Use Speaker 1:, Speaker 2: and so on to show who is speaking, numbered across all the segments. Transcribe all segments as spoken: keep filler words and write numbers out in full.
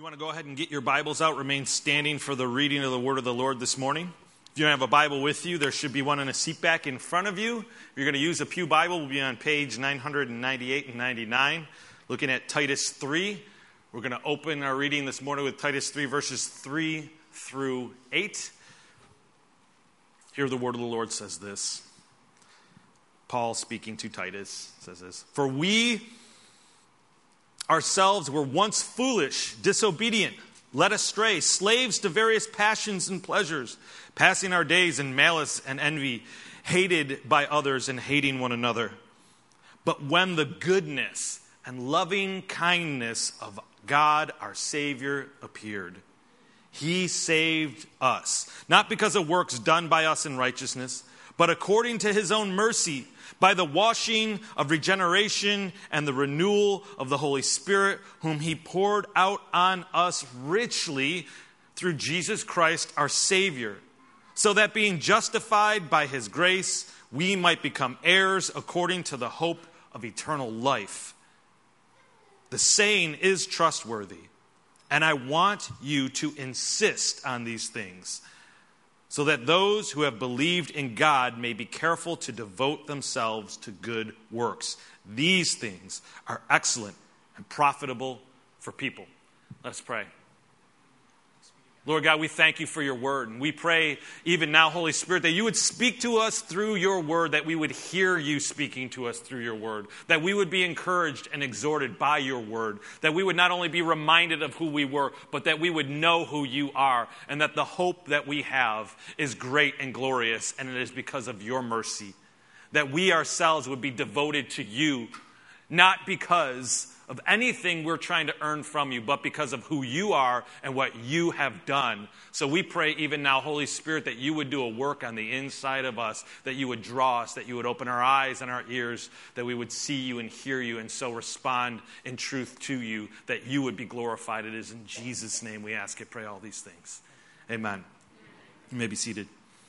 Speaker 1: want to go ahead and get your Bibles out, remain standing for the reading of the word of the Lord this morning. If you don't have a Bible with you, there should be one in a seat back in front of you. If you're going to use a pew Bible, we'll be on page nine ninety-eight and ninety-nine, looking at Titus three. We're going to open our reading this morning with Titus three, verses three through eight. Here the word of the Lord says this. Paul speaking to Titus says this. For we ourselves were once foolish, disobedient, led astray, slaves to various passions and pleasures, passing our days in malice and envy, hated by others and hating one another. But when the goodness and loving kindness of God our Savior appeared, He saved us, not because of works done by us in righteousness, but according to His own mercy, by the washing of regeneration and the renewal of the Holy Spirit, whom He poured out on us richly through Jesus Christ our Savior, so that being justified by His grace, we might become heirs according to the hope of eternal life. The saying is trustworthy, and I want you to insist on these things, so that those who have believed in God may be careful to devote themselves to good works. These things are excellent and profitable for people. Let's pray. Lord God, we thank you for your word. And we pray even now, Holy Spirit, that you would speak to us through your word, that we would hear you speaking to us through your word, that we would be encouraged and exhorted by your word, that we would not only be reminded of who we were, but that we would know who you are, and that the hope that we have is great and glorious, and it is because of your mercy, that we ourselves would be devoted to you, not because of anything we're trying to earn from you, but because of who you are and what you have done. So we pray even now, Holy Spirit, that you would do a work on the inside of us, that you would draw us, that you would open our eyes and our ears, that we would see you and hear you and so respond in truth to you, that you would be glorified. It is in Jesus' name we ask and pray all these things. Amen. You may be seated.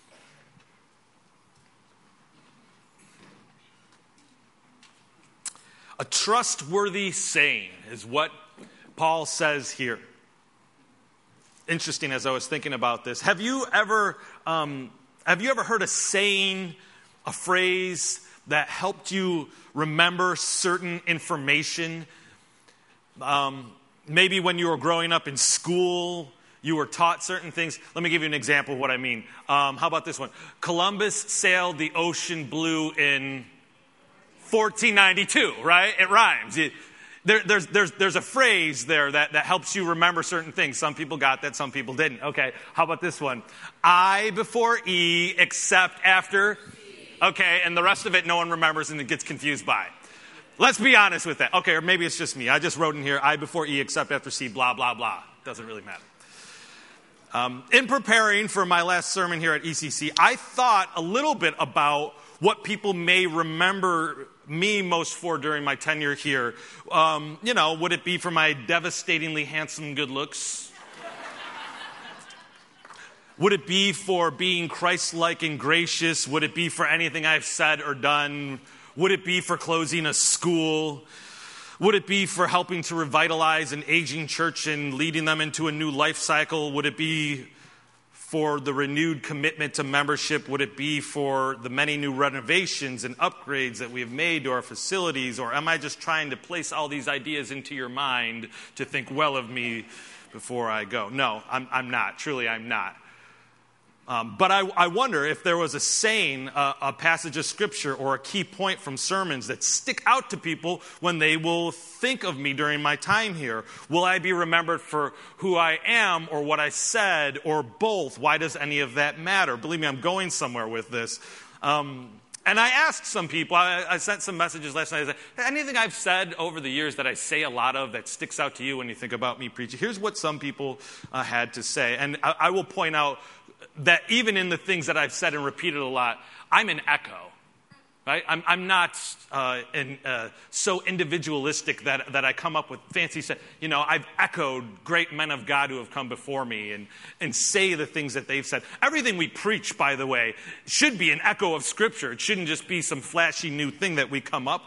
Speaker 1: A trustworthy saying is what Paul says here. Interesting, as I was thinking about this. Have you ever, um, have you ever heard a saying, a phrase that helped you remember certain information? Um, maybe when you were growing up in school, you were taught certain things. Let me give you an example of what I mean. Um, how about this one? Columbus sailed the ocean blue in fourteen ninety-two, right? It rhymes. It, there, there's, there's, there's a phrase there that, that helps you remember certain things. Some people got that, some people didn't. Okay, how about this one? I before E, except after. Okay, and the rest of it no one remembers and it gets confused by. Let's be honest with that. Okay, or maybe it's just me. I just wrote in here, I before E, except after C, blah, blah, blah. Doesn't really matter. Um, in preparing for my last sermon here at E C C, I thought a little bit about what people may remember me most for during my tenure here. Um, you know, would it be for my devastatingly handsome good looks? Would it be for being Christ-like and gracious? Would it be for anything I've said or done? Would it be for closing a school? Would it be for helping to revitalize an aging church and leading them into a new life cycle? Would it be for the renewed commitment to membership? Would it be for the many new renovations and upgrades that we have made to our facilities? Or am I just trying to place all these ideas into your mind to think well of me before I go? No, I'm, I'm not. Truly, I'm not. Um, but I, I wonder if there was a saying, uh, a passage of Scripture, or a key point from sermons that stick out to people when they will think of me during my time here. Will I be remembered for who I am, or what I said, or both? Why does any of that matter? Believe me, I'm going somewhere with this. Um, and I asked some people, I, I sent some messages last night. I said, anything I've said over the years that I say a lot of that sticks out to you when you think about me preaching? Here's what some people uh, had to say. And I, I will point out that even in the things that I've said and repeated a lot, I'm an echo, right? I'm, I'm not uh, in, uh, so individualistic that, that I come up with fancy stuff. You know, I've echoed great men of God who have come before me and, and say the things that they've said. Everything we preach, by the way, should be an echo of Scripture. It shouldn't just be some flashy new thing that we come up with.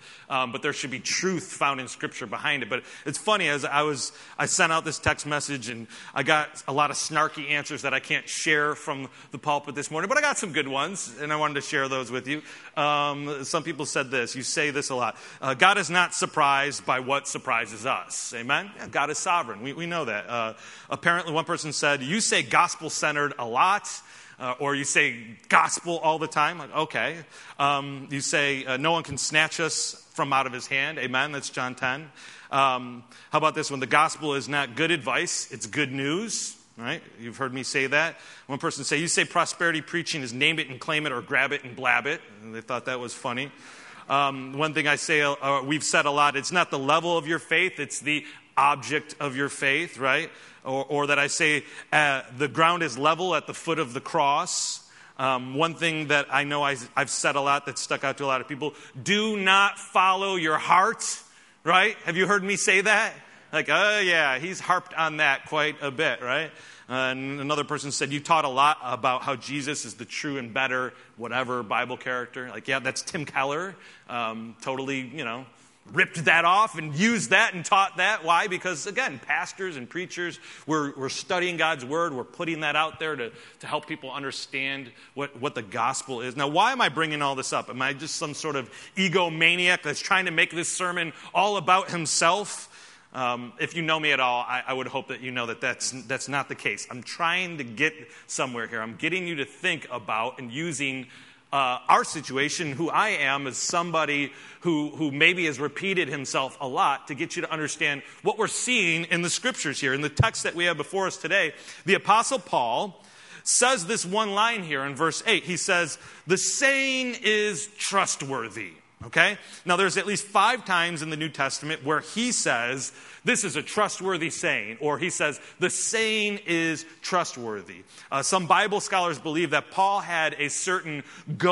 Speaker 1: um, but there should be truth found in Scripture behind it. But it's funny, as I was, I sent out this text message, and I got a lot of snarky answers that I can't share from the pulpit this morning, but I got some good ones, and I wanted to share those with you. Um, some people said this, you say this a lot, uh, God is not surprised by what surprises us. Amen? Yeah, God is sovereign. We, we know that. Uh, apparently, one person said, you say gospel-centered a lot. Uh, or you say gospel all the time. Like, okay. Um, you say uh, no one can snatch us from out of his hand. Amen. That's John ten. Um, how about this one? The gospel is not good advice. It's good news. Right? You've heard me say that. One person say, you say prosperity preaching is name it and claim it or grab it and blab it. And they thought that was funny. Um, one thing I say, uh, we've said a lot, it's not the level of your faith, it's the object of your faith, right? Or, or that I say uh, the ground is level at the foot of the cross. Um, one thing that I know I, I've said a lot that stuck out to a lot of people, do not follow your heart, right? Have you heard me say that? Like, oh yeah, he's harped on that quite a bit, right? Uh, and another person said, you taught a lot about how Jesus is the true and better whatever Bible character. Like, yeah, that's Tim Keller. Um, totally, you know, ripped that off and used that and taught that. Why? Because, again, pastors and preachers, we're, we're studying God's word. We're putting that out there to, to help people understand what, what the gospel is. Now, why am I bringing all this up? Am I just some sort of egomaniac that's trying to make this sermon all about himself? Um, if you know me at all, I, I would hope that you know that that's, that's not the case. I'm trying to get somewhere here. I'm getting you to think about and using Uh, our situation, who I am, as somebody who, who maybe has repeated himself a lot, to get you to understand what we're seeing in the Scriptures here. In the text that we have before us today, the Apostle Paul says this one line here in verse eight. He says, the saying is trustworthy. Okay? Now, there's at least five times in the New Testament where he says, this is a trustworthy saying, or he says, the saying is trustworthy. Uh, some Bible scholars believe that Paul had a certain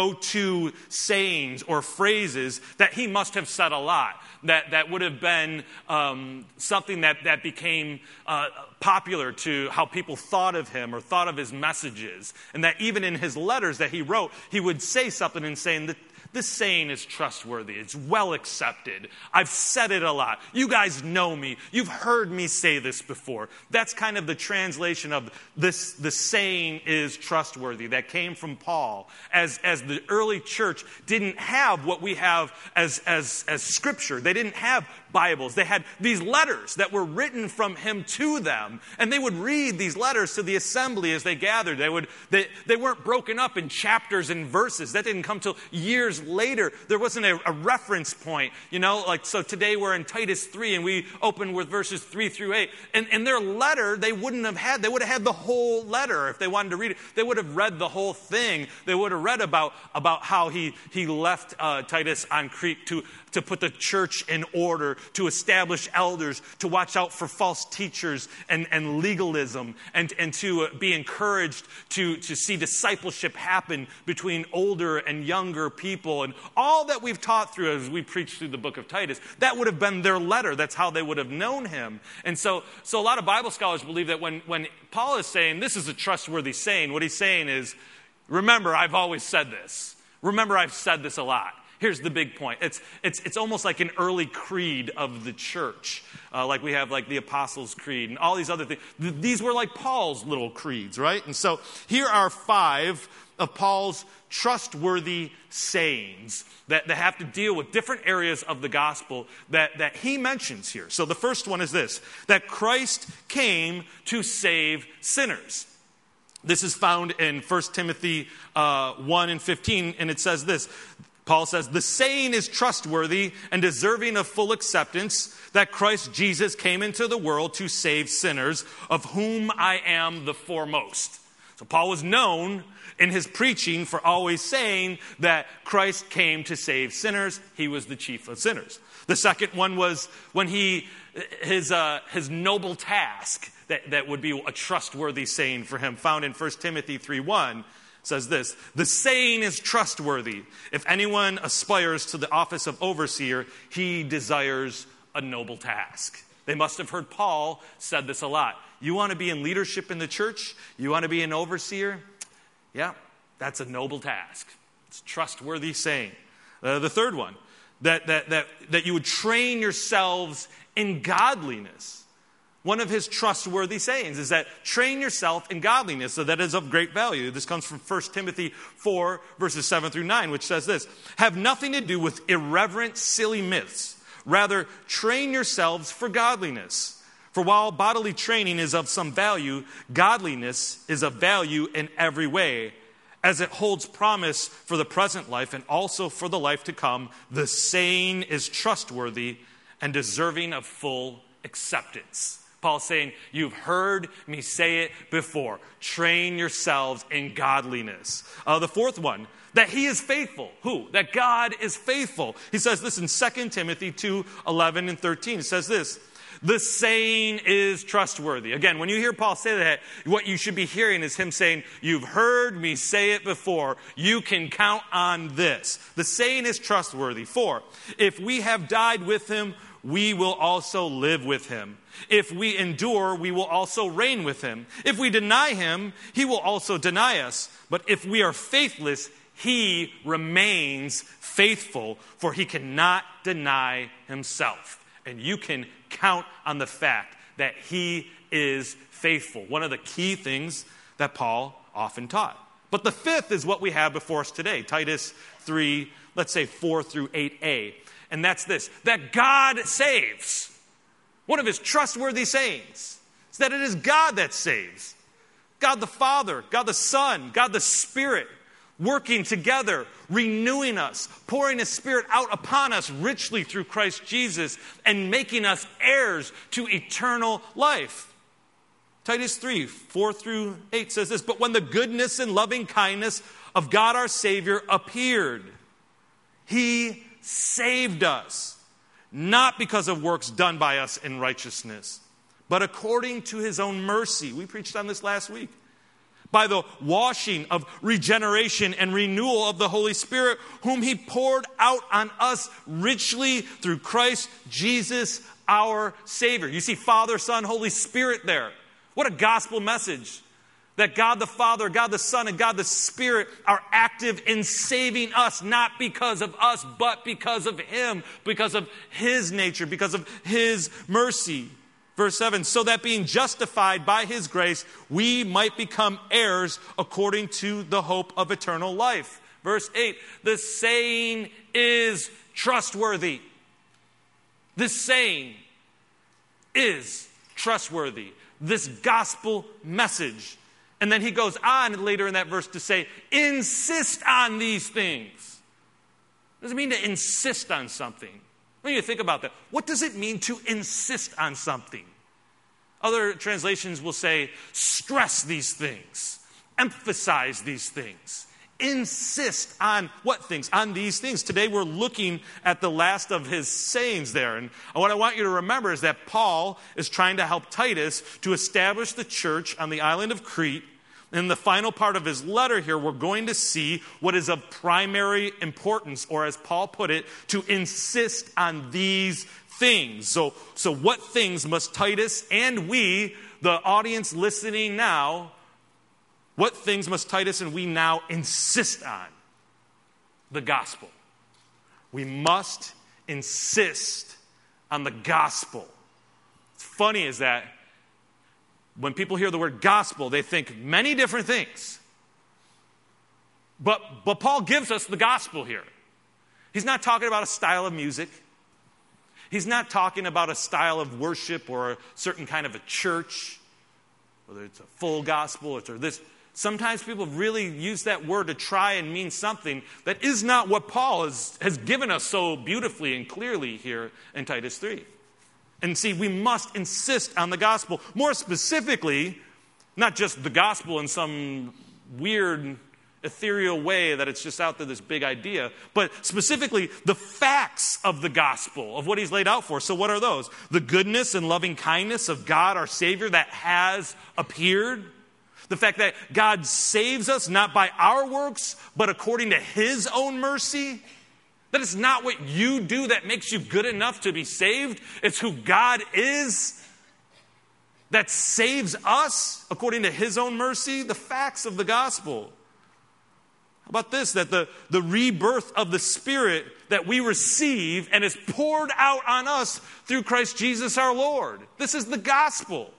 Speaker 1: go-to sayings or phrases that he must have said a lot, that, that would have been um, something that, that became uh, popular to how people thought of him or thought of his messages, and that even in his letters that he wrote, he would say something and saying that, this saying is trustworthy. It's well accepted. I've said it a lot. You guys know me. You've heard me say this before. That's kind of the translation of this. The saying is trustworthy that came from Paul. As, as the early church didn't have what we have as, as, as Scripture. They didn't have Bibles. They had these letters that were written from him to them. And they would read these letters to the assembly as they gathered. They, would, they, they weren't broken up in chapters and verses. That didn't come till years later. There wasn't a, a reference point. You know, like, so today we're in Titus three and we open with verses three through eight. And, and their letter, they wouldn't have had, they would have had the whole letter if they wanted to read it. They would have read the whole thing. They would have read about, about how he, he left uh, Titus on Crete to to put the church in order, to establish elders, to watch out for false teachers and, and legalism, and, and to be encouraged to, to see discipleship happen between older and younger people. And all that we've taught through as we preach through the book of Titus, that would have been their letter. That's how they would have known him. And so, so a lot of Bible scholars believe that when, when Paul is saying this is a trustworthy saying, what he's saying is, remember, I've always said this. Remember, I've said this a lot. Here's the big point. It's it's it's almost like an early creed of the church. Uh, like we have like the Apostles' Creed and all these other things. Th- these were like Paul's little creeds, right? And so here are five of Paul's trustworthy sayings that, that have to deal with different areas of the gospel that, that he mentions here. So the first one is this, that Christ came to save sinners. This is found in First Timothy uh, one and fifteen, and it says this. Paul says, the saying is trustworthy and deserving of full acceptance that Christ Jesus came into the world to save sinners, of whom I am the foremost. So Paul was known in his preaching for always saying that Christ came to save sinners. He was the chief of sinners. The second one was when he, his, uh, his noble task, that, that would be a trustworthy saying for him, found in First Timothy three one. Says this, the saying is trustworthy. If anyone aspires to the office of overseer, he desires a noble task. They must have heard Paul said this a lot. You want to be in leadership in the church? You want to be an overseer? Yeah, that's a noble task. It's a trustworthy saying. Uh, the third one, that, that, that, that you would train yourselves in godliness. One of his trustworthy sayings is that train yourself in godliness, so that is of great value. This comes from First Timothy four, verses seven through nine, which says this: have nothing to do with irreverent, silly myths. Rather, train yourselves for godliness. For while bodily training is of some value, godliness is of value in every way, as it holds promise for the present life and also for the life to come. The saying is trustworthy and deserving of full acceptance. Paul's saying, you've heard me say it before. Train yourselves in godliness. Uh, the fourth one, that he is faithful. Who? That God is faithful. He says this in Second Timothy two, eleven and thirteen. It says this: the saying is trustworthy. Again, when you hear Paul say that, what you should be hearing is him saying, you've heard me say it before. You can count on this. The saying is trustworthy. For if we have died with him, we will also live with him. If we endure, we will also reign with him. If we deny him, he will also deny us. But if we are faithless, he remains faithful, for he cannot deny himself. And you can count on the fact that he is faithful. One of the key things that Paul often taught. But the fifth is what we have before us today. Titus three, let's say four through eight a. And that's this: that God saves. One of his trustworthy sayings is that it is God that saves. God the Father, God the Son, God the Spirit, working together, renewing us, pouring his Spirit out upon us richly through Christ Jesus, and making us heirs to eternal life. Titus three, four through eight says this: but when the goodness and loving kindness of God our Savior appeared, he saved us, not because of works done by us in righteousness, but according to his own mercy. We preached on this last week. By the washing of regeneration and renewal of the Holy Spirit, whom he poured out on us richly through Christ Jesus our Savior. You see Father, Son, Holy Spirit there. What a gospel message. That God the Father, God the Son, and God the Spirit are active in saving us, not because of us, but because of him, because of his nature, because of his mercy. Verse seven, so that being justified by his grace, we might become heirs according to the hope of eternal life. Verse eight, the saying is trustworthy. This saying is trustworthy. This gospel message. And then he goes on later in that verse to say, insist on these things. What does it mean to insist on something? When you think about that, what does it mean to insist on something? Other translations will say, stress these things, emphasize these things, insist on what things? On these things. Today we're looking at the last of his sayings there. And what I want you to remember is that Paul is trying to help Titus to establish the church on the island of Crete. In the final part of his letter here, we're going to see what is of primary importance, or as Paul put it, to insist on these things. So, so what things must Titus and we, the audience listening now, what things must Titus and we now insist on? The gospel. We must insist on the gospel. What's funny is that when people hear the word gospel, they think many different things. But, but Paul gives us the gospel here. He's not talking about a style of music. He's not talking about a style of worship or a certain kind of a church, whether it's a full gospel or this. Sometimes people really use that word to try and mean something that is not what Paul has, has given us so beautifully and clearly here in Titus three. And see, we must insist on the gospel. More specifically, not just the gospel in some weird, ethereal way that it's just out there, this big idea, but specifically the facts of the gospel, of what he's laid out for. So what are those? The goodness and loving kindness of God, our Savior, that has appeared. The fact that God saves us not by our works, but according to his own mercy. That it's not what you do that makes you good enough to be saved. It's who God is that saves us according to his own mercy. The facts of the gospel. How about this? That the, the rebirth of the Spirit that we receive and is poured out on us through Christ Jesus our Lord. This is the gospel.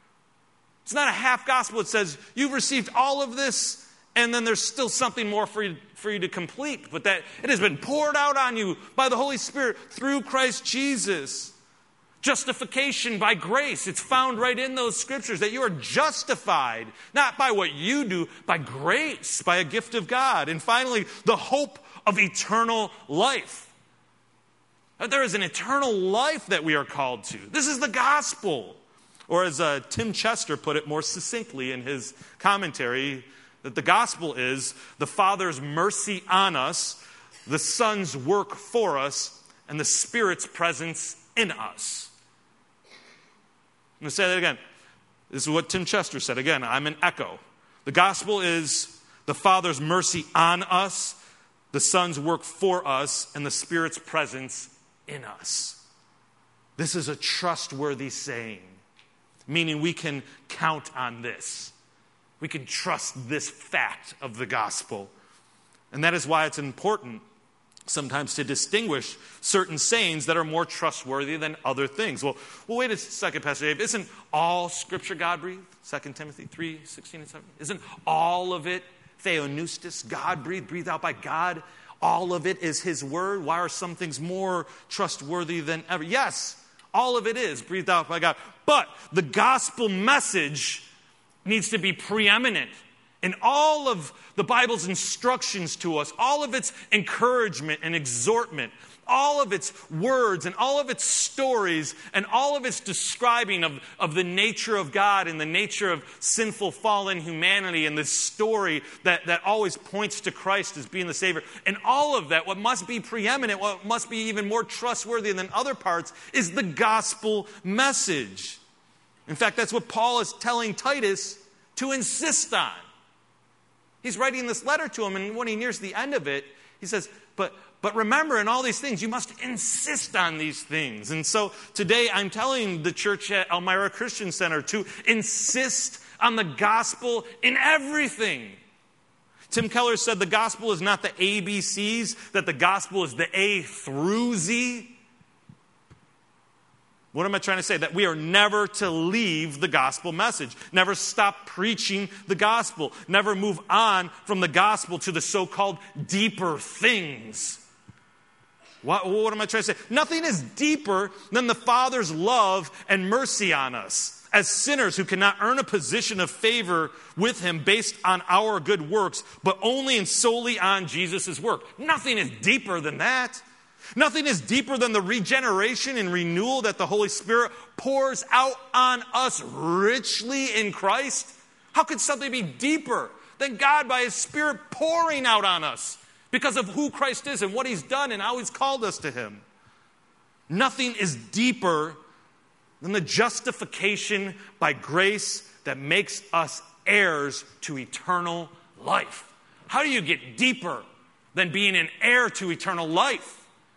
Speaker 1: It's not a half gospel. It says you've received all of this and then there's still something more for you, for you to complete. But that it has been poured out on you by the Holy Spirit through Christ Jesus. Justification by grace. It's found right in those scriptures that you are justified, not by what you do, by grace, by a gift of God. And finally, the hope of eternal life. That there is an eternal life that we are called to. This is the gospel. Or as uh, Tim Chester put it more succinctly in his commentary, that the gospel is the Father's mercy on us, the Son's work for us, and the Spirit's presence in us. I'm going to say that again. This is what Tim Chester said. Again, I'm an echo. The gospel is the Father's mercy on us, the Son's work for us, and the Spirit's presence in us. This is a trustworthy saying, meaning we can count on this. We can trust this fact of the gospel. And that is why it's important sometimes to distinguish certain sayings that are more trustworthy than other things. Well, well wait a second, Pastor Dave. Isn't all Scripture God-breathed? Second Timothy three, sixteen and seventeen. Isn't all of it theonoustis, God-breathed, breathed out by God? All of it is His Word? Why are some things more trustworthy than ever? Yes, all of it is breathed out by God. But the gospel message needs to be preeminent in all of the Bible's instructions to us, all of its encouragement and exhortment, all of its words and all of its stories and all of its describing of, of the nature of God and the nature of sinful fallen humanity and this story that, that always points to Christ as being the Savior. And all of that, what must be preeminent, what must be even more trustworthy than other parts, is the gospel message. In fact, that's what Paul is telling Titus to insist on. He's writing this letter to him, and when he nears the end of it, he says, but, but remember, in all these things, you must insist on these things. And so today I'm telling the church at Elmira Christian Center to insist on the gospel in everything. Tim Keller said the gospel is not the A B Cs, that the gospel is the A through Z. What am I trying to say? That we are never to leave the gospel message. Never stop preaching the gospel. Never move on from the gospel to the so-called deeper things. What, what am I trying to say? Nothing is deeper than the Father's love and mercy on us as sinners who cannot earn a position of favor with Him based on our good works, but only and solely on Jesus' work. Nothing is deeper than that. Nothing is deeper than the regeneration and renewal that the Holy Spirit pours out on us richly in Christ. How could something be deeper than God by His Spirit pouring out on us because of who Christ is and what He's done and how He's called us to Him? Nothing is deeper than the justification by grace that makes us heirs to eternal life. How do you get deeper than being an heir to eternal life?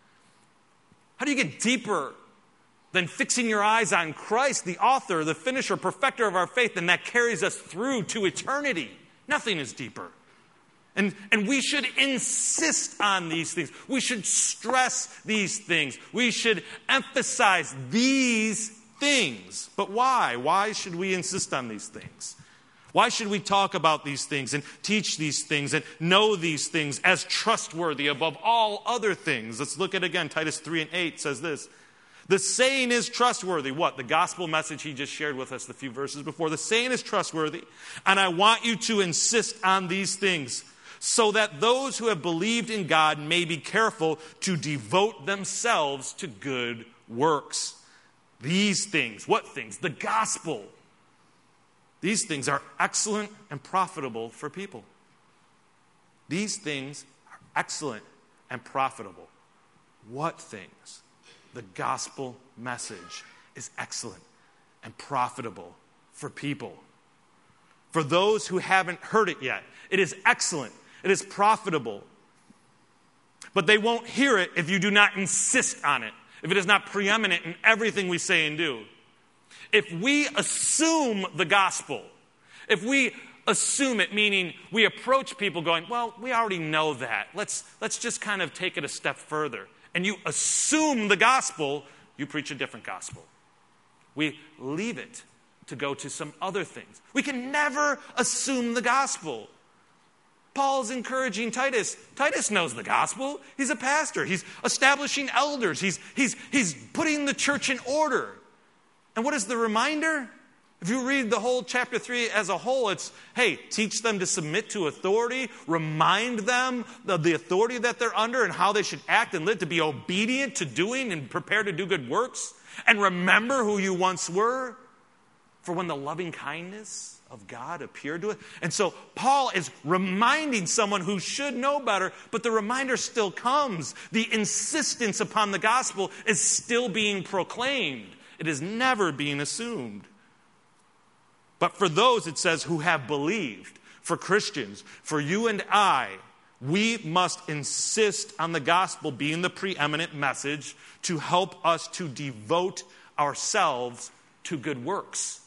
Speaker 1: How do you get deeper than fixing your eyes on Christ, the author, the finisher, perfecter of our faith, and that carries us through to eternity? Nothing is deeper. And, and we should insist on these things. We should stress these things. We should emphasize these things. But why? Why should we insist on these things? Why should we talk about these things and teach these things and know these things as trustworthy above all other things? Let's look at it again. Titus three and eight says this. The saying is trustworthy. What? The gospel message he just shared with us a few verses before. The saying is trustworthy, and I want you to insist on these things so that those who have believed in God may be careful to devote themselves to good works. These things. What things? The gospel. These things are excellent and profitable for people. These things are excellent and profitable. What things? The gospel message is excellent and profitable for people. For those who haven't heard it yet, it is excellent. It is profitable. But they won't hear it if you do not insist on it, if it is not preeminent in everything we say and do. If we assume the gospel, if we assume it, meaning we approach people going, well, we already know that. Let's, let's just kind of take it a step further. And you assume the gospel, you preach a different gospel. We leave it to go to some other things. We can never assume the gospel. Paul's encouraging Titus. Titus knows the gospel. He's a pastor. He's establishing elders. He's, he's, he's putting the church in order. And what is the reminder? If you read the whole chapter three as a whole, it's, hey, teach them to submit to authority, remind them of the authority that they're under and how they should act and live, to be obedient to doing and prepared to do good works, and remember who you once were, for when the loving kindness of God appeared to it. And so Paul is reminding someone who should know better, but the reminder still comes. The insistence upon the gospel is still being proclaimed. It is never being assumed. But for those, it says, who have believed, for Christians, for you and I, we must insist on the gospel being the preeminent message to help us to devote ourselves to good works.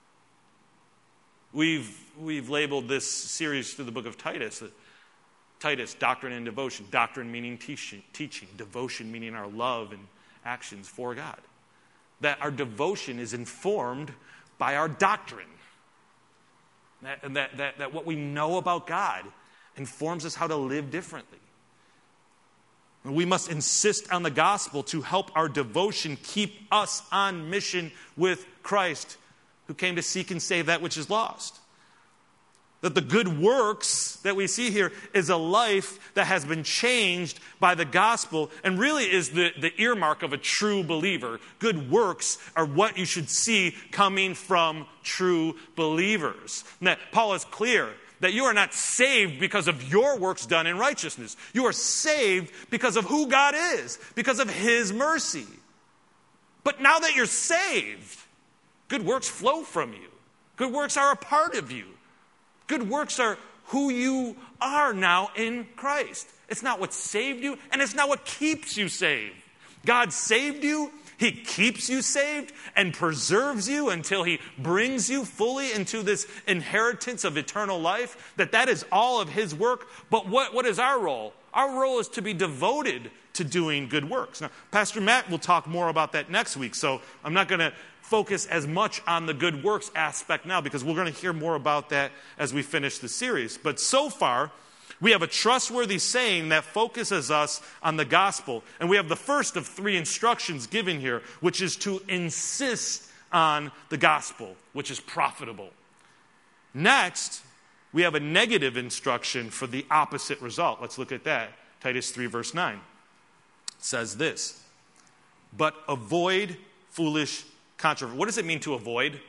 Speaker 1: We've, we've labeled this series through the book of Titus, Titus, doctrine and devotion. Doctrine meaning teaching, teaching, devotion meaning our love and actions for God. That our devotion is informed by our doctrine. That, that, that, that what we know about God informs us how to live differently. We must insist on the gospel to help our devotion keep us on mission with Christ, who came to seek and save that which is lost. That the good works that we see here is a life that has been changed by the gospel and really is the, the earmark of a true believer. Good works are what you should see coming from true believers. And that Paul is clear that you are not saved because of your works done in righteousness. You are saved because of who God is, because of his mercy. But now that you're saved, good works flow from you. Good works are a part of you. Good works are who you are now in Christ. It's not what saved you, and it's not what keeps you saved. God saved you, he keeps you saved, and preserves you until he brings you fully into this inheritance of eternal life, that that is all of his work. But what, what is our role? Our role is to be devoted to doing good works. Now, Pastor Matt will talk more about that next week, so I'm not going to focus as much on the good works aspect now because we're going to hear more about that as we finish the series. But so far, we have a trustworthy saying that focuses us on the gospel. And we have the first of three instructions given here, which is to insist on the gospel, which is profitable. Next, we have a negative instruction for the opposite result. Let's look at that. Titus three, verse nine. It says this, but avoid foolish controversy. What does it mean to avoid?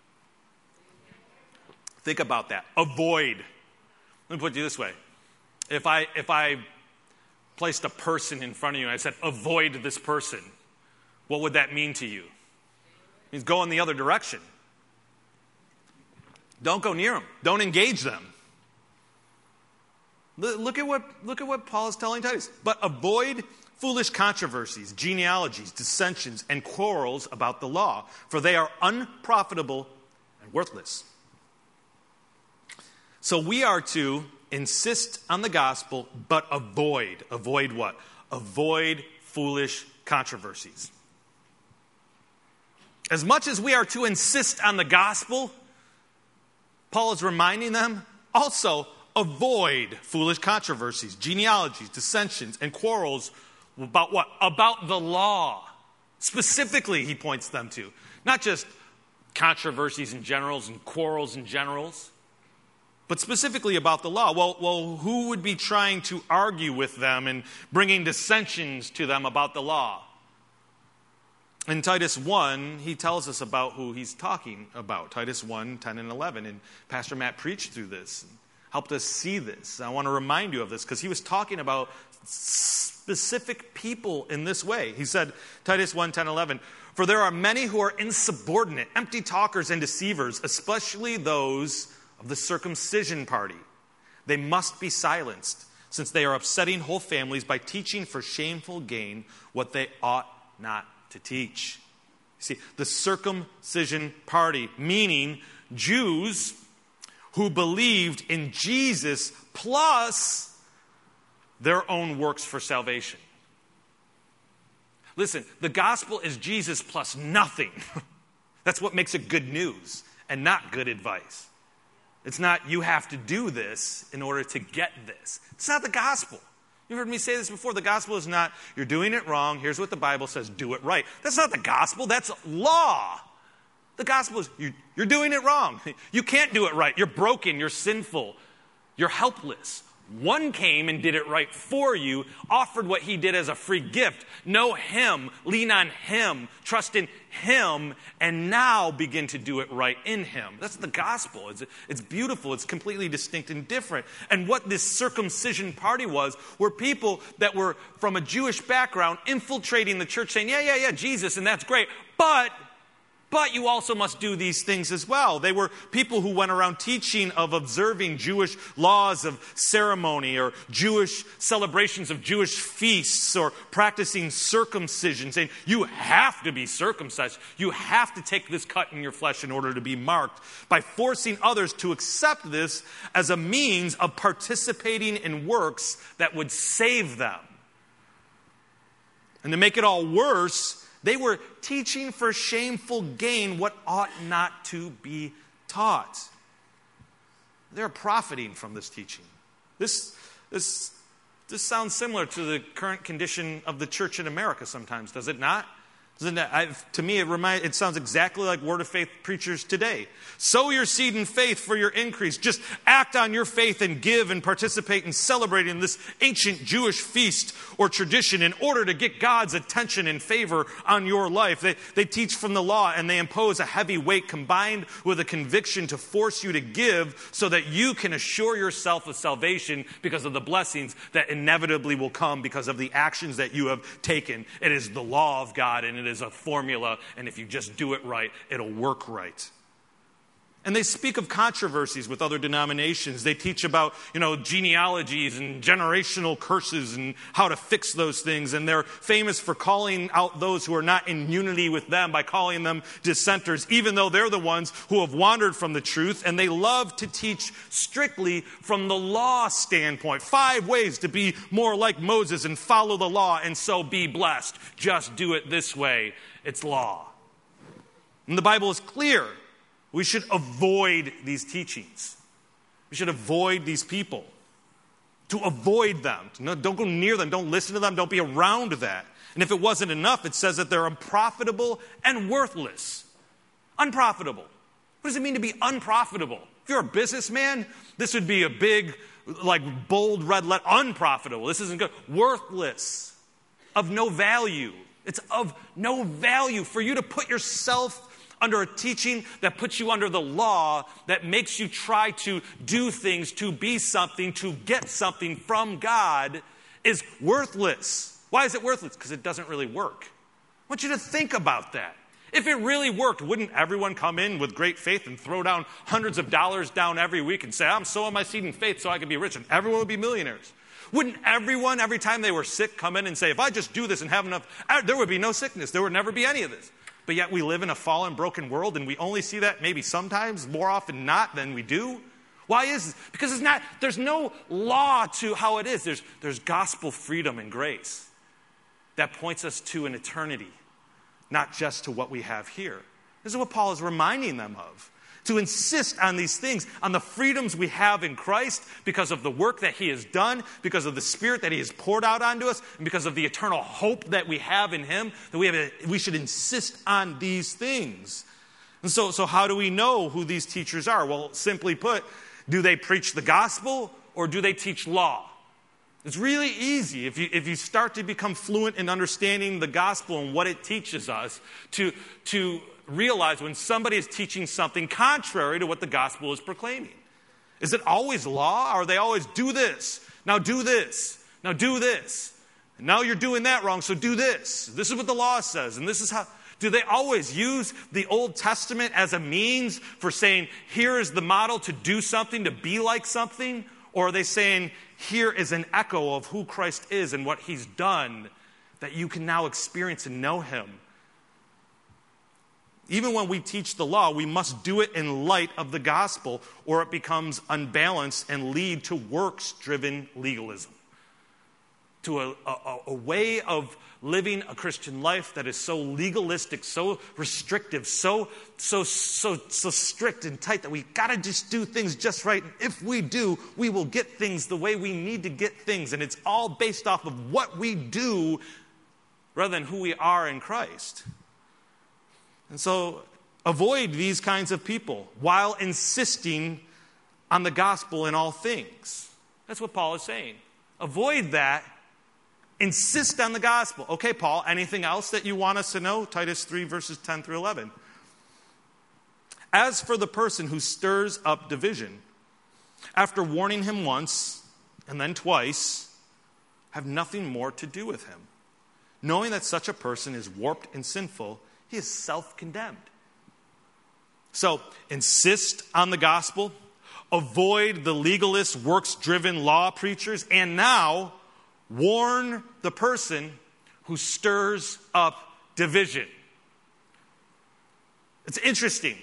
Speaker 1: Think about that. Avoid. Let me put it this way. If I if I placed a person in front of you and I said, avoid this person, what would that mean to you? It means go in the other direction. Don't go near them. Don't engage them. Look at what look at what Paul is telling Titus. But avoid foolish controversies, genealogies, dissensions, and quarrels about the law, for they are unprofitable and worthless. So we are to insist on the gospel, but avoid. Avoid what? Avoid foolish controversies. As much as we are to insist on the gospel, Paul is reminding them, also avoid foolish controversies, genealogies, dissensions, and quarrels about what? About the law. Specifically, he points them to. Not just controversies in generals and quarrels in generals, but specifically about the law. Well, well, who would be trying to argue with them and bringing dissensions to them about the law? In Titus one, he tells us about who he's talking about. Titus one, ten and eleven. And Pastor Matt preached through this and helped us see this. I want to remind you of this because he was talking about specific people in this way. He said, Titus one, ten, eleven, for there are many who are insubordinate, empty talkers and deceivers, especially those of the circumcision party. They must be silenced, since they are upsetting whole families by teaching for shameful gain what they ought not to teach. See, the circumcision party, meaning Jews who believed in Jesus plus their own works for salvation. Listen, the gospel is Jesus plus nothing. That's what makes it good news and not good advice. It's not you have to do this in order to get this. It's not the gospel. You've heard me say this before. The gospel is not you're doing it wrong. Here's what the Bible says. Do it right. That's not the gospel. That's law. The gospel is you, you're doing it wrong. You can't do it right. You're broken. You're sinful. You're helpless. One came and did it right for you, offered what he did as a free gift. Know him, lean on him, trust in him, and now begin to do it right in him. That's the gospel. It's, it's beautiful. It's completely distinct and different. And what this circumcision party was were people that were from a Jewish background infiltrating the church saying, yeah, yeah, yeah, Jesus, and that's great, but... But you also must do these things as well. They were people who went around teaching of observing Jewish laws of ceremony or Jewish celebrations of Jewish feasts or practicing circumcision, saying you have to be circumcised. You have to take this cut in your flesh in order to be marked, by forcing others to accept this as a means of participating in works that would save them. And to make it all worse, they were teaching for shameful gain what ought not to be taught. They're profiting from this teaching. This, this, this sounds similar to the current condition of the church in America sometimes, does it not? Doesn't it, I, to me, it, remind, it sounds exactly like Word of Faith preachers today. Sow your seed in faith for your increase. Just act on your faith and give and participate in celebrating this ancient Jewish feast or tradition in order to get God's attention and favor on your life. They, they teach from the law and they impose a heavy weight combined with a conviction to force you to give so that you can assure yourself of salvation because of the blessings that inevitably will come because of the actions that you have taken. It is the law of God, and it is a formula, and if you just do it right, it'll work right. And they speak of controversies with other denominations. They teach about, you know, genealogies and generational curses and how to fix those things. And they're famous for calling out those who are not in unity with them by calling them dissenters, even though they're the ones who have wandered from the truth. And they love to teach strictly from the law standpoint. Five ways to be more like Moses and follow the law and so be blessed. Just do it this way. It's law. And the Bible is clear. We should avoid these teachings. We should avoid these people. To avoid them. Don't go near them. Don't listen to them. Don't be around that. And if it wasn't enough, it says that they're unprofitable and worthless. Unprofitable. What does it mean to be unprofitable? If you're a businessman, this would be a big, like, bold red letter. Unprofitable. This isn't good. Worthless. Of no value. It's of no value for you to put yourself under a teaching that puts you under the law, that makes you try to do things, to be something, to get something from God, is worthless. Why is it worthless? Because it doesn't really work. I want you to think about that. If it really worked, wouldn't everyone come in with great faith and throw down hundreds of dollars down every week and say, I'm sowing my seed in faith so I can be rich, and everyone would be millionaires? Wouldn't everyone, every time they were sick, come in and say, if I just do this and have enough, there would be no sickness. There would never be any of this. But yet we live in a fallen, broken world, and we only see that maybe sometimes, more often not than we do. Why is this? Because it's not, there's no law to how it is. There's, there's gospel freedom and grace that points us to an eternity, not just to what we have here. This is what Paul is reminding them of. To insist on these things, on the freedoms we have in Christ because of the work that he has done, because of the Spirit that he has poured out onto us, and because of the eternal hope that we have in him, that we have a, we should insist on these things. And so, so how do we know who these teachers are? Well, simply put, do they preach the gospel or do they teach law? It's really easy if you, if you start to become fluent in understanding the gospel and what it teaches us to, to realize when somebody is teaching something contrary to what the gospel is proclaiming. Is it always law? Or are they always do this? Now do this. Now do this. And now you're doing that wrong, so do this. This is what the law says, and this is how. Do they always use the Old Testament as a means for saying, here is the model to do something, to be like something? Or are they saying, here is an echo of who Christ is and what he's done, that you can now experience and know him? Even when we teach the law, we must do it in light of the gospel, or it becomes unbalanced and lead to works-driven legalism, to a, a, a way of living a Christian life that is so legalistic, so restrictive, so so so so strict and tight that we got to just do things just right. And if we do, we will get things the way we need to get things, and it's all based off of what we do rather than who we are in Christ. And so avoid these kinds of people while insisting on the gospel in all things. That's what Paul is saying. Avoid that. Insist on the gospel. Okay, Paul, anything else that you want us to know? Titus three, verses ten through eleven. As for the person who stirs up division, after warning him once and then twice, have nothing more to do with him. Knowing that such a person is warped and sinful, he is self-condemned. So, insist on the gospel, avoid the legalist, works-driven law preachers, and now warn the person who stirs up division. It's interesting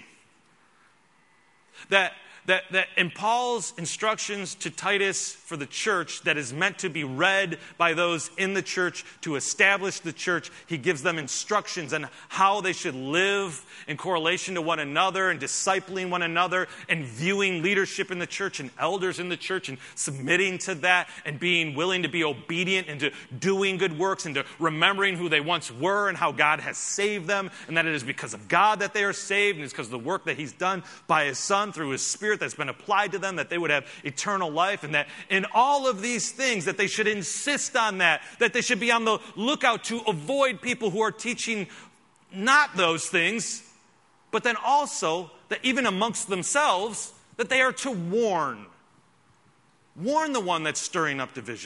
Speaker 1: that, that, that in Paul's instructions to Titus for the church that is meant to be read by those in the church to establish the church, he gives them instructions on how they should live in correlation to one another and discipling one another and viewing leadership in the church and elders in the church and submitting to that and being willing to be obedient and to doing good works and to remembering who they once were and how God has saved them and that it is because of God that they are saved and it's because of the work that he's done by his Son through his Spirit that's been applied to them, that they would have eternal life, and that in all of these things that they should insist on that, that they should be on the lookout to avoid people who are teaching not those things, but then also that even amongst themselves, that they are to warn. Warn the one that's stirring up division.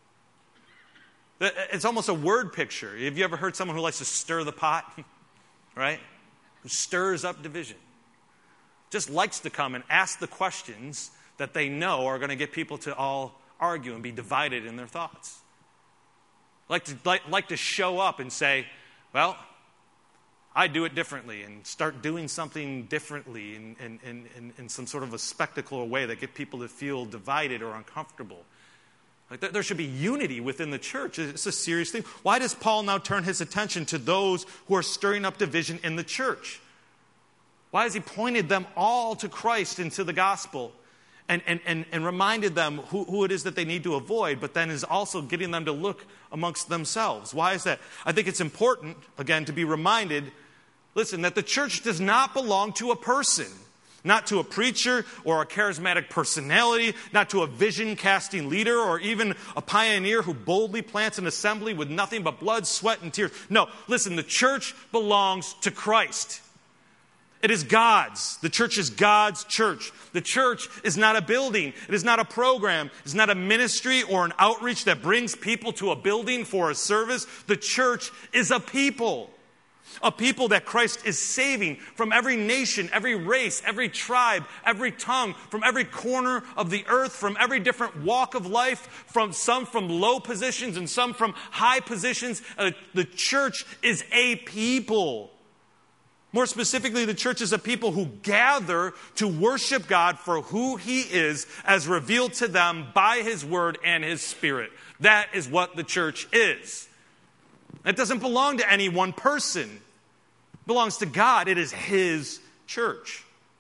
Speaker 1: It's almost a word picture. Have you ever heard someone who likes to stir the pot? Right? Who stirs up division. Just likes to come and ask the questions that they know are going to get people to all argue and be divided in their thoughts. Like to, like, like to show up and say, well, I do it differently, and start doing something differently in, in, in, in some sort of a spectacular way that get people to feel divided or uncomfortable. Like there should be unity within the church. It's a serious thing. Why does Paul now turn his attention to those who are stirring up division in the church? Why has he pointed them all to Christ and to the gospel and, and, and, and reminded them who, who it is that they need to avoid, but then is also getting them to look amongst themselves? Why is that? I think it's important, again, to be reminded, listen, that the church does not belong to a person, not to a preacher or a charismatic personality, not to a vision-casting leader or even a pioneer who boldly plants an assembly with nothing but blood, sweat, and tears. No, listen, the church belongs to Christ. It is God's. The church is God's church. The church is not a building. It is not a program. It's not a ministry or an outreach that brings people to a building for a service. The church is a people. A people that Christ is saving from every nation, every race, every tribe, every tongue, from every corner of the earth, from every different walk of life, from some from low positions and some from high positions. Uh, the church is a people. More specifically, the church is a people who gather to worship God for who he is as revealed to them by his word and his Spirit. That is what the church is. It doesn't belong to any one person. It belongs to God. It is his church.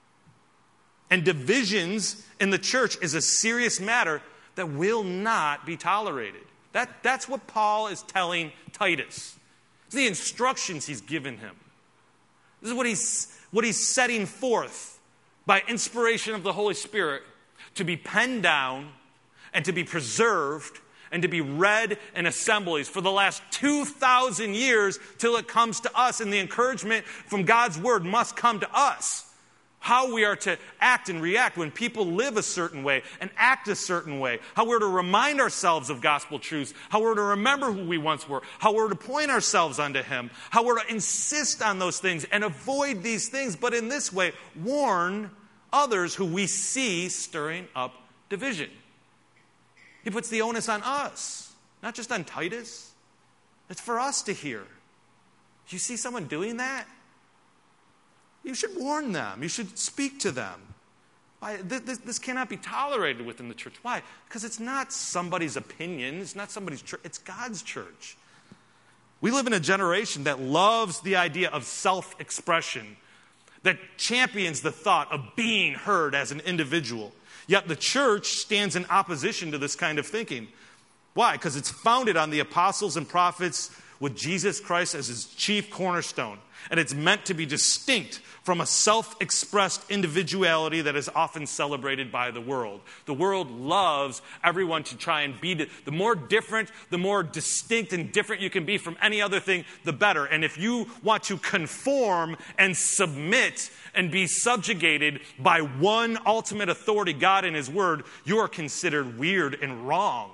Speaker 1: And divisions in the church is a serious matter that will not be tolerated. That, that's what Paul is telling Titus. It's the instructions he's given him. This is what he's, what he's setting forth by inspiration of the Holy Spirit to be penned down and to be preserved and to be read in assemblies for the last two thousand years till it comes to us. And the encouragement from God's word must come to us. How we are to act and react when people live a certain way and act a certain way. How we're to remind ourselves of gospel truths. How we're to remember who we once were. How we're to point ourselves unto him. How we're to insist on those things and avoid these things. But in this way, warn others who we see stirring up division. He puts the onus on us, not just on Titus. It's for us to hear. You see someone doing that? You should warn them. You should speak to them. Why? This, this cannot be tolerated within the church. Why? Because it's not somebody's opinion. It's not somebody's church. It's God's church. We live in a generation that loves the idea of self-expression, that champions the thought of being heard as an individual. Yet the church stands in opposition to this kind of thinking. Why? Because it's founded on the apostles and prophets with Jesus Christ as his chief cornerstone. And it's meant to be distinct from a self-expressed individuality that is often celebrated by the world. The world loves everyone to try and be, the, the more different, the more distinct and different you can be from any other thing, the better. And if you want to conform and submit and be subjugated by one ultimate authority, God and his word, you are considered weird and wrong.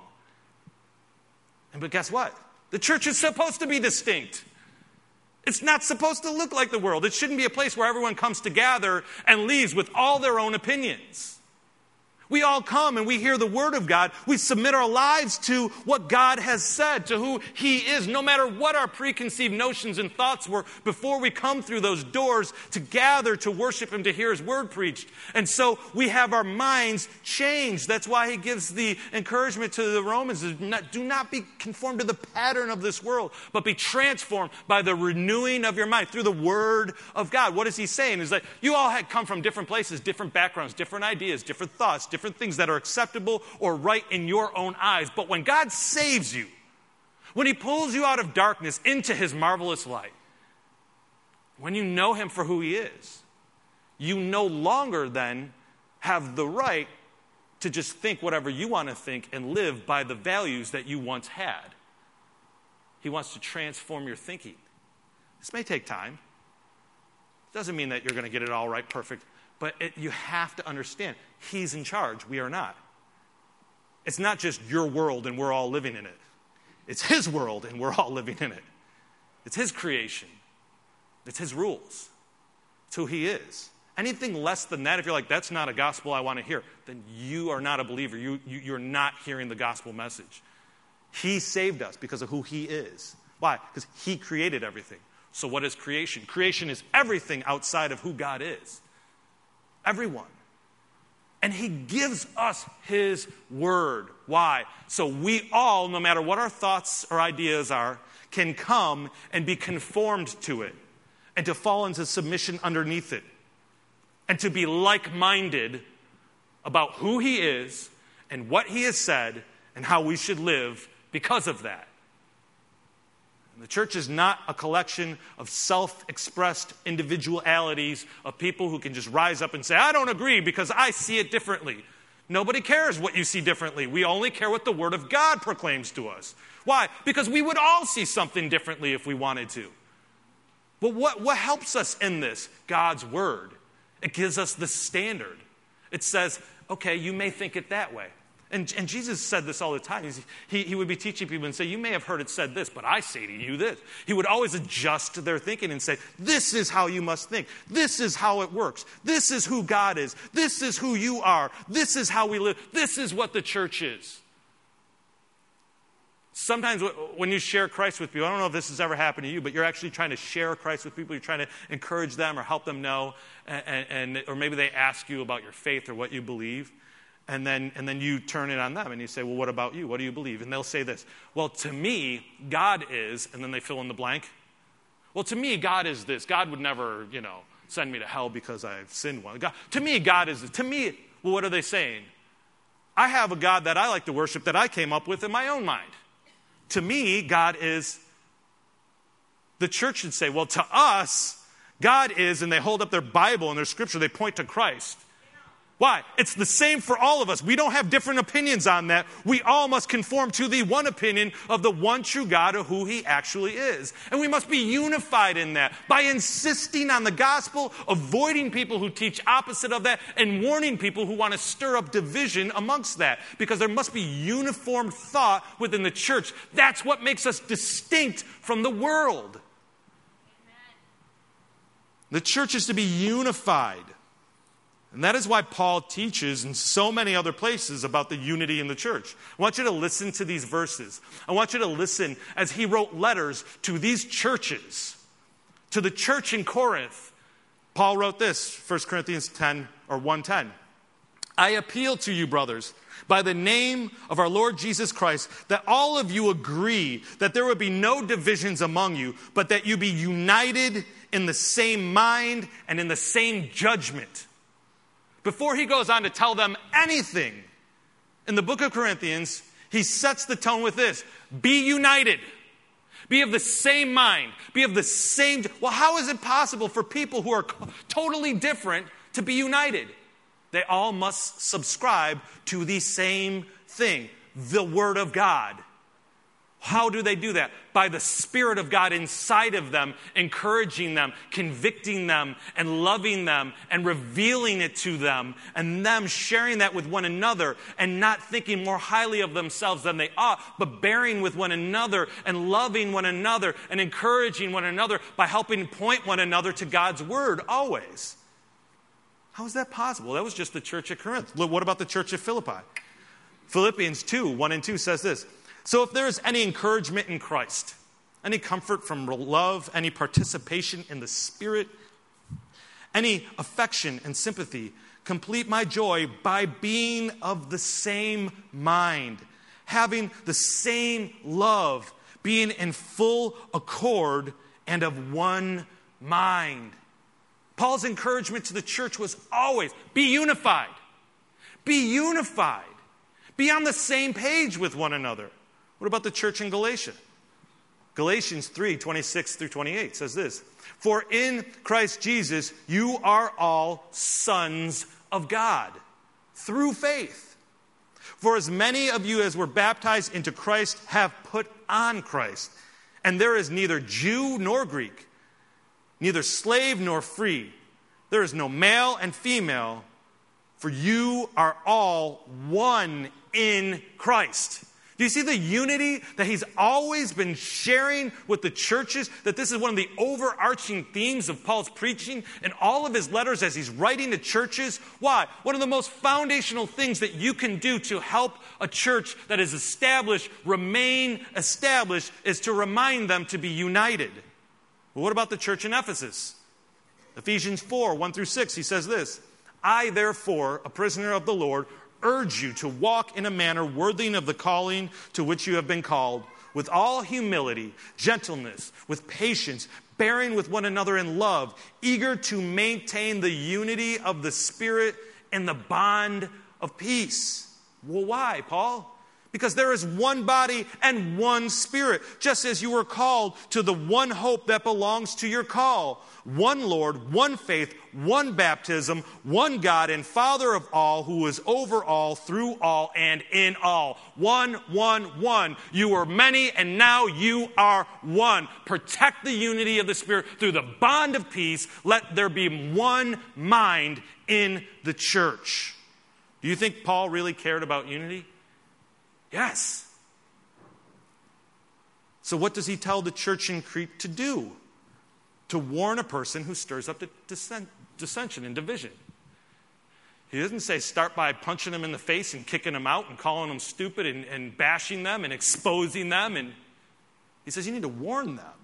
Speaker 1: And but guess what? The church is supposed to be distinct. It's not supposed to look like the world. It shouldn't be a place where everyone comes to gather and leaves with all their own opinions. We all come and we hear the word of God. We submit our lives to what God has said, to who he is, no matter what our preconceived notions and thoughts were before we come through those doors to gather, to worship him, to hear his word preached. And so we have our minds changed. That's why he gives the encouragement to the Romans, do not, do not be conformed to the pattern of this world, but be transformed by the renewing of your mind through the word of God. What is he saying? He's like, you all had come from different places, different backgrounds, different ideas, different thoughts, different different things that are acceptable or right in your own eyes. But when God saves you, when he pulls you out of darkness into his marvelous light, when you know him for who he is, you no longer then have the right to just think whatever you want to think and live by the values that you once had. He wants to transform your thinking. This may take time. It doesn't mean that you're going to get it all right, perfect. But it, you have to understand, he's in charge. We are not. It's not just your world and we're all living in it. It's his world and we're all living in it. It's his creation. It's his rules. It's who he is. Anything less than that, if you're like, that's not a gospel I want to hear, then you are not a believer. You, you, you're not hearing the gospel message. He saved us because of who he is. Why? Because he created everything. So what is creation? Creation is everything outside of who God is. Everyone. And he gives us his word. Why? So we all, no matter what our thoughts or ideas are, can come and be conformed to it and to fall into submission underneath it and to be like-minded about who he is and what he has said and how we should live because of that. The church is not a collection of self-expressed individualities of people who can just rise up and say, I don't agree because I see it differently. Nobody cares what you see differently. We only care what the Word of God proclaims to us. Why? Because we would all see something differently if we wanted to. But what, what helps us in this? God's Word. It gives us the standard. It says, okay, you may think it that way. And, and Jesus said this all the time. He, he would be teaching people and say, you may have heard it said this, but I say to you this. He would always adjust their thinking and say, this is how you must think. This is how it works. This is who God is. This is who you are. This is how we live. This is what the church is. Sometimes when you share Christ with people, I don't know if this has ever happened to you, but you're actually trying to share Christ with people. You're trying to encourage them or help them know, and, and or maybe they ask you about your faith or what you believe. And then, and then you turn it on them and you say, well, what about you? What do you believe? And they'll say this, well, to me, God is, and then they fill in the blank. Well, to me, God is this. God would never, you know, send me to hell because I've sinned once. God, to me, God is this. To me, well, what are they saying? I have a God that I like to worship that I came up with in my own mind. To me, God is, the church should say, well, to us, God is, and they hold up their Bible and their scripture, they point to Christ. Why? It's the same for all of us. We don't have different opinions on that. We all must conform to the one opinion of the one true God of who he actually is. And we must be unified in that by insisting on the gospel, avoiding people who teach opposite of that, and warning people who want to stir up division amongst that. Because there must be uniform thought within the church. That's what makes us distinct from the world. Amen. The church is to be unified. And that is why Paul teaches in so many other places about the unity in the church. I want you to listen to these verses. I want you to listen as he wrote letters to these churches, to the church in Corinth, Paul wrote this, First Corinthians ten or one ten. I appeal to you, brothers, by the name of our Lord Jesus Christ, that all of you agree that there would be no divisions among you, but that you be united in the same mind and in the same judgment. Before he goes on to tell them anything in the book of Corinthians, he sets the tone with this: be united. Be of the same mind. Be of the same... Well, how is it possible for people who are totally different to be united? They all must subscribe to the same thing, the Word of God. How do they do that? By the Spirit of God inside of them, encouraging them, convicting them, and loving them, and revealing it to them, and them sharing that with one another, and not thinking more highly of themselves than they ought, but bearing with one another, and loving one another, and encouraging one another by helping point one another to God's Word always. How is that possible? That was just the church at Corinth. What about the church at Philippi? Philippians two, one and two says this: so if there is any encouragement in Christ, any comfort from love, any participation in the Spirit, any affection and sympathy, complete my joy by being of the same mind, having the same love, being in full accord and of one mind. Paul's encouragement to the church was always, be unified. Be unified. Be on the same page with one another. What about the church in Galatia? Galatians three, twenty-six through twenty-eight says this: for in Christ Jesus you are all sons of God through faith. For as many of you as were baptized into Christ have put on Christ. And there is neither Jew nor Greek, neither slave nor free. There is no male and female, for you are all one in Christ. Do you see the unity that he's always been sharing with the churches? That this is one of the overarching themes of Paul's preaching in all of his letters as he's writing to churches. Why? One of the most foundational things that you can do to help a church that is established remain established is to remind them to be united. Well, what about the church in Ephesus? Ephesians four, one through six, he says this: I, therefore, a prisoner of the Lord, urge you to walk in a manner worthy of the calling to which you have been called, with all humility, gentleness, with patience, bearing with one another in love, eager to maintain the unity of the Spirit in the bond of peace. Well, why, Paul? Because there is one body and one Spirit, just as you were called to the one hope that belongs to your call. One Lord, one faith, one baptism, one God and Father of all, who is over all, through all, and in all. One, one, one. You were many, and now you are one. Protect the unity of the Spirit through the bond of peace. Let there be one mind in the church. Do you think Paul really cared about unity? Yes. So what does he tell the church in Crete to do? To warn a person who stirs up dissension and division. He doesn't say start by punching them in the face and kicking them out and calling them stupid and, and bashing them and exposing them. And he says you need to warn them.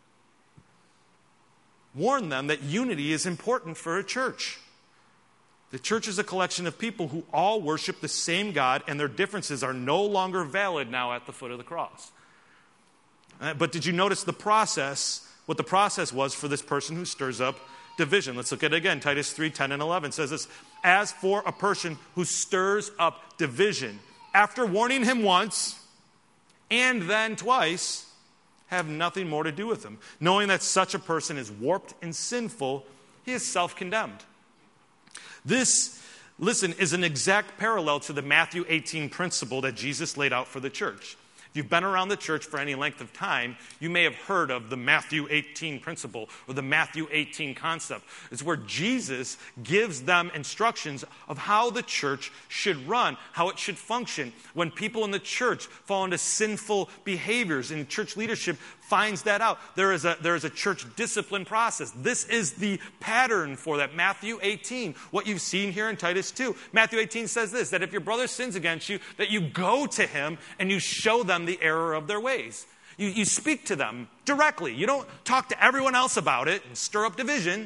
Speaker 1: Warn them that unity is important for a church. The church is a collection of people who all worship the same God, and their differences are no longer valid now at the foot of the cross. Uh, but did you notice the process, what the process was for this person who stirs up division? Let's look at it again. Titus three, ten and eleven says this: as for a person who stirs up division, after warning him once and then twice, have nothing more to do with him. Knowing that such a person is warped and sinful, he is self-condemned. This, listen, is an exact parallel to the Matthew eighteen principle that Jesus laid out for the church. If you've been around the church for any length of time, you may have heard of the Matthew eighteen principle or the Matthew eighteen concept. It's where Jesus gives them instructions of how the church should run, how it should function. When people in the church fall into sinful behaviors and church leadership finds that out, there is a there is a church discipline process. This is the pattern for that. Matthew eighteen, what you've seen here in Titus two. Matthew eighteen says this, that if your brother sins against you, that you go to him and you show them the error of their ways. You, you speak to them directly. You don't talk to everyone else about it and stir up division.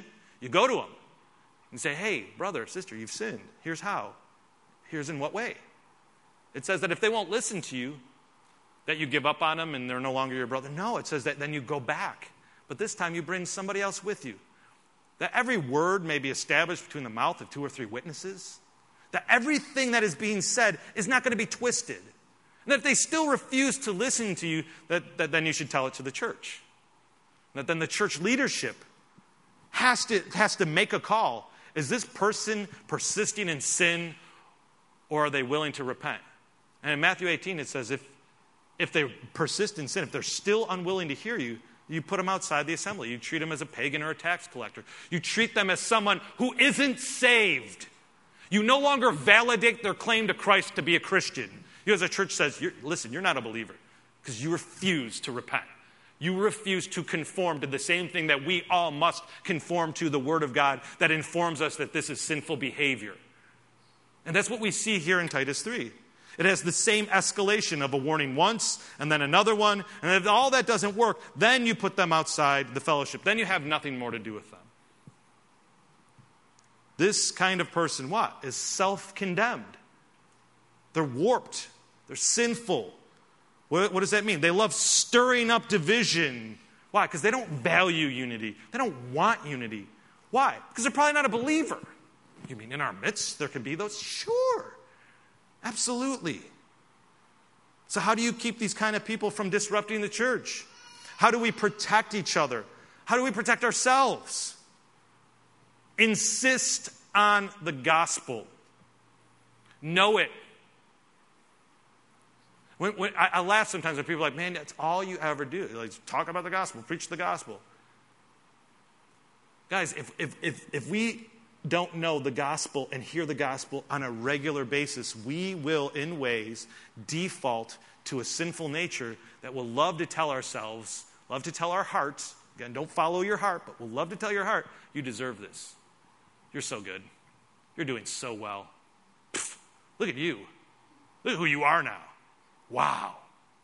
Speaker 1: You go to them and say, hey, brother, sister, you've sinned. Here's how. Here's in what way. It says that if they won't listen to you, that you give up on them and they're no longer your brother. No, it says that then you go back. But this time you bring somebody else with you. That every word may be established between the mouth of two or three witnesses. That everything that is being said is not going to be twisted. And that if they still refuse to listen to you, that, that then you should tell it to the church. That then the church leadership has to, has to make a call. Is this person persisting in sin, or are they willing to repent? And in Matthew eighteen it says if, if they persist in sin, if they're still unwilling to hear you, you put them outside the assembly. You treat them as a pagan or a tax collector. You treat them as someone who isn't saved. You no longer validate their claim to Christ to be a Christian. You, as a church, says, you're, listen, you're not a believer because you refuse to repent. You refuse to conform to the same thing that we all must conform to, the Word of God that informs us that this is sinful behavior. And that's what we see here in Titus three. It has the same escalation of a warning once and then another one. And if all that doesn't work, then you put them outside the fellowship. Then you have nothing more to do with them. This kind of person, what? Is self-condemned. They're warped. They're sinful. What, what does that mean? They love stirring up division. Why? Because they don't value unity. They don't want unity. Why? Because they're probably not a believer. You mean in our midst there can be those? Sure. Absolutely. So how do you keep these kind of people from disrupting the church? How do we protect each other? How do we protect ourselves? Insist on the gospel. Know it. When, when, I, I laugh sometimes when people are like, man, that's all you ever do. Like, talk about the gospel, preach the gospel. Guys, if, if, if, if we don't know the gospel and hear the gospel on a regular basis, we will, in ways, default to a sinful nature that will love to tell ourselves, love to tell our hearts, again, don't follow your heart, but will love to tell your heart, you deserve this. You're so good. You're doing so well. Pfft, look at you. Look at who you are now. Wow.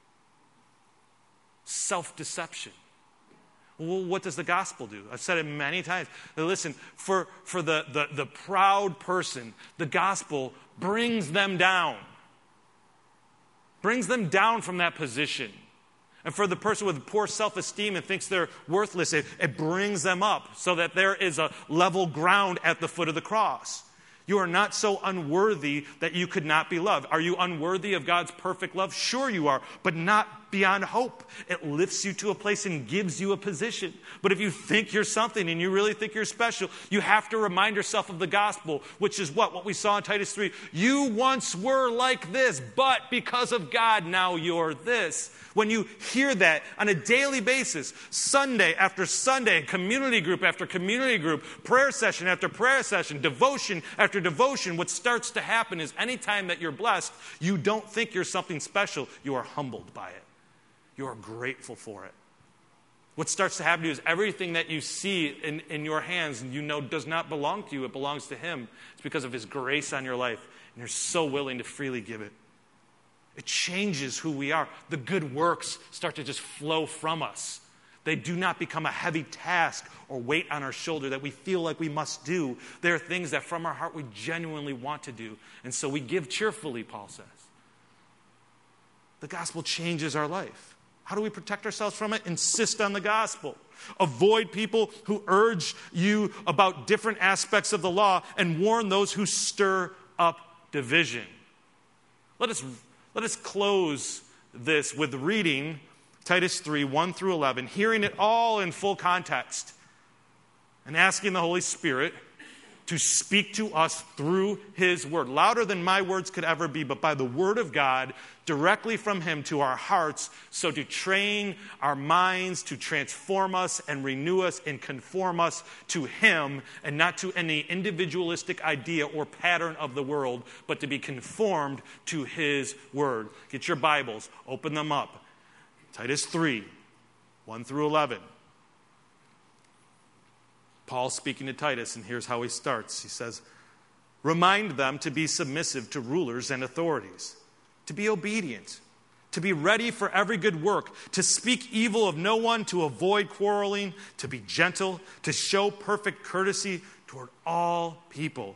Speaker 1: Self-deception. Well, what does the gospel do? I've said it many times. Now listen, for, for the, the, the proud person, the gospel brings them down. Brings them down from that position. And for the person with poor self-esteem and thinks they're worthless, it, it brings them up so that there is a level ground at the foot of the cross. You are not so unworthy that you could not be loved. Are you unworthy of God's perfect love? Sure you are, but not beyond hope. It lifts you to a place and gives you a position. But if you think you're something and you really think you're special, you have to remind yourself of the gospel, which is what? What we saw in Titus three. You once were like this, but because of God, now you're this. When you hear that on a daily basis, Sunday after Sunday, community group after community group, prayer session after prayer session, devotion after devotion, what starts to happen is anytime that you're blessed, you don't think you're something special. You are humbled by it. You are grateful for it. What starts to happen to you is everything that you see in, in your hands, you know does not belong to you. It belongs to Him. It's because of His grace on your life. And you're so willing to freely give it. It changes who we are. The good works start to just flow from us. They do not become a heavy task or weight on our shoulder that we feel like we must do. They are things that from our heart we genuinely want to do. And so we give cheerfully, Paul says. The gospel changes our life. How do we protect ourselves from it? Insist on the gospel. Avoid people who urge you about different aspects of the law and warn those who stir up division. Let us, let us close this with reading Titus three, one through eleven, hearing it all in full context and asking the Holy Spirit to speak to us through His word. Louder than my words could ever be, but by the word of God, directly from Him to our hearts, so to train our minds, to transform us and renew us and conform us to Him and not to any individualistic idea or pattern of the world, but to be conformed to His word. Get your Bibles, open them up. Titus three, one through eleven. Paul speaking to Titus, and here's how he starts. He says, remind them to be submissive to rulers and authorities, to be obedient, to be ready for every good work, to speak evil of no one, to avoid quarreling, to be gentle, to show perfect courtesy toward all people.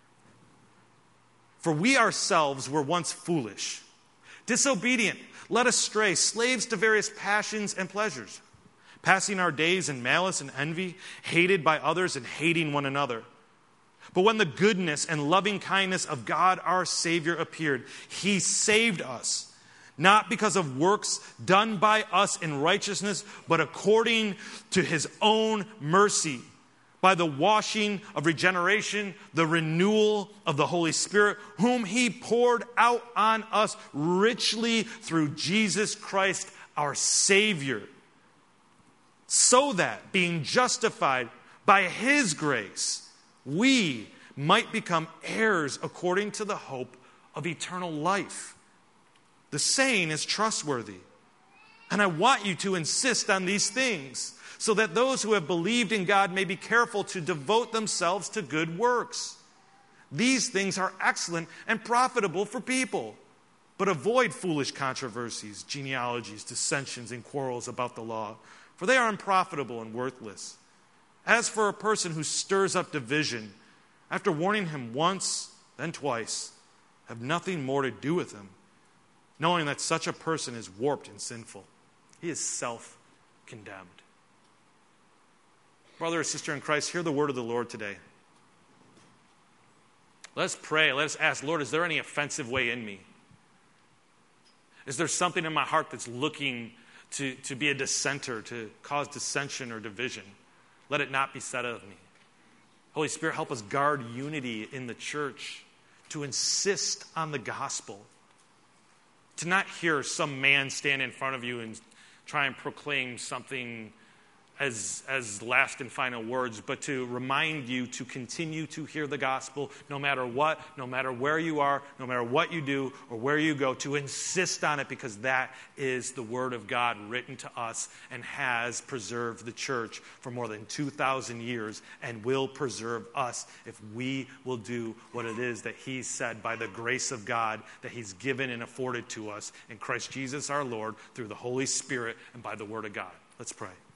Speaker 1: For we ourselves were once foolish, disobedient, led astray, slaves to various passions and pleasures, passing our days in malice and envy, hated by others and hating one another. But when the goodness and loving kindness of God our Savior appeared, he saved us, not because of works done by us in righteousness, but according to his own mercy, by the washing of regeneration, the renewal of the Holy Spirit, whom he poured out on us richly through Jesus Christ our Savior, so that, being justified by his grace, we might become heirs according to the hope of eternal life. The saying is trustworthy. And I want you to insist on these things, so that those who have believed in God may be careful to devote themselves to good works. These things are excellent and profitable for people. But avoid foolish controversies, genealogies, dissensions, and quarrels about the law, for they are unprofitable and worthless. As for a person who stirs up division, after warning him once, then twice, have nothing more to do with him, knowing that such a person is warped and sinful. He is self-condemned. Brother or sister in Christ, hear the word of the Lord today. Let us pray. Let us ask, Lord, is there any offensive way in me? Is there something in my heart that's looking to, to be a dissenter, to cause dissension or division? Let it not be said of me. Holy Spirit, help us guard unity in the church, to insist on the gospel, to not hear some man stand in front of you and try and proclaim something as, as last and final words, but to remind you to continue to hear the gospel no matter what, no matter where you are, no matter what you do or where you go, to insist on it, because that is the word of God written to us and has preserved the church for more than two thousand years and will preserve us if we will do what it is that he said by the grace of God that he's given and afforded to us in Christ Jesus our Lord through the Holy Spirit and by the word of God. Let's pray.